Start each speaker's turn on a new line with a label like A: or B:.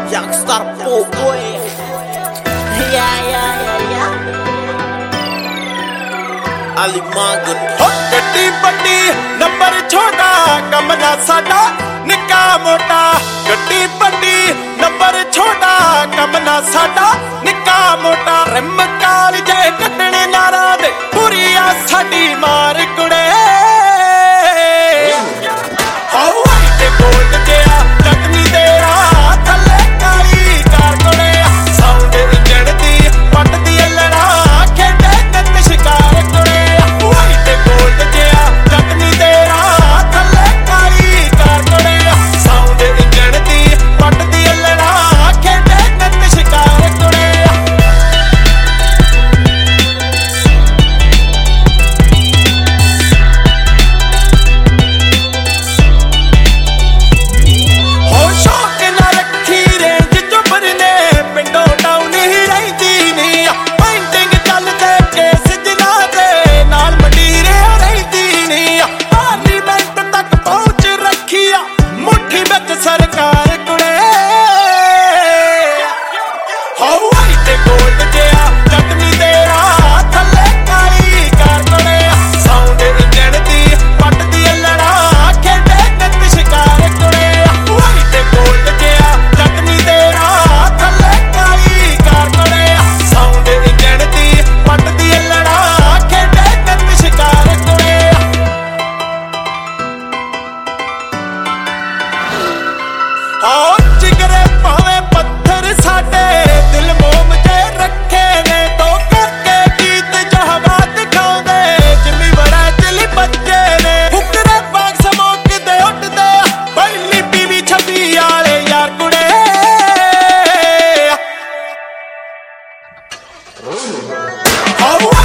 A: Youngstar boy. Yeah. Ali Magan.
B: ਗੱਡੀ ਵੱਡੀ number ਛੋਟਾ ਕੰਮ ਨਾ ਸਾਡਾ ਨਿੱਕਾ ਮੋਟਾ ਗੱਡੀ ਵੱਡੀ ਨੰਬਰ ਛੋਟਾ ਕੰਮ ਨਾ ਸਾਡਾ ਨਿੱਕਾ ਮੋਟਾ ਰਿਮ ਕਾਲ ਜੇ ਕੱਟਣੇ ਨਾਰਾਂ ਦੇ ਪੂਰੀ ਆ ਸਾਡੀ ਮਾਰ ਕੁੜੇ ਹਾਉ ਤੇ ਗੋਲਡ ਜਿਆ ਟਕਨੀ ਤੇਰਾ ਥੱਲੇ ਕਾਲੀ ਕਾਰ ਕੁੜੇ ਸਾਊਂਡ ਇੰਜਣ ਦੀ ਪੱਟਦੀ ਲੜਾ ਖੇਡੇ ਨੱਤ ਸ਼ਿਕਾਰ ਕੁੜੇ ਤੇ ਗੋਲਡ ਜਿਆ ਟਕਨੀ ਤੇਰਾ ਥੱਲੇ ਕਾਲੀ ਕਾਰ ਕੁੜੇ ਸਾਊਂਡ ਇੰਜਣ ਦੀ ਪੱਟਦੀ ਲੜਾ ਖੇਡੇ ਨੱਤ ਸ਼ਿਕਾਰ ਕੁੜੇ ਸਰਕਾਰ ਕੁੜੇ ਹਾਉ ਤੇ ਗੋਲਡ ਜਿਆ ਟਕਨੀ ਤੇਰਾ ਥੱਲੇ ਕਾਲੀ ਕਾਰ ਕੁੜੇ ਸਾਊਂਡ ਇੰਜਣ ਦੀ ਪੱਟਦੀ ਲੜਾ ਖੇਡੇ ਨੱਤ ਸ਼ਿਕਾਰ ਕੁੜੇ ਤੇ ਗੋਲਡ ਜਿਆ ਟਕਨੀ ਤੇਰਾ ਥੱਲੇ ਕਾਲੀ ਕਾਰ ਕੁੜੇ ਸਾਊਂਡ ਇੰਜਣ ਦੀ ਪੱਟਦੀ ਲੜਾ ਖੇਡੇ ਨੱਤ ਸ਼ਿਕਾਰ ਕੁੜੇ ਹਾਂ ਜਿਗਰੇ ਭਾਵੇਂ ਪੱਥਰ ਸਾਡੇ ਦਿਲ ਮੋਮ ਜੇ ਰੱਖੇ ਨੇ ਤੋ ਕਰਕੇ ਗੀਤ ਜਹਵਾ ਦਿਖਾਉਂਦੇ ਜਿੰਮੀ ਬੜਾ ਚਲੀ ਬੱਚੇ ਨੇ ਫੁਕਰੇ ਬਾਗ ਸਮੋਕਦੇ ਉੱਡਦੇ ਪਹਿਲੀ ਪੀਵੀ ਛੱਬੀ ਵਾਲੇ ਯਾਰ ਕੁੜੇ ਹਾਉ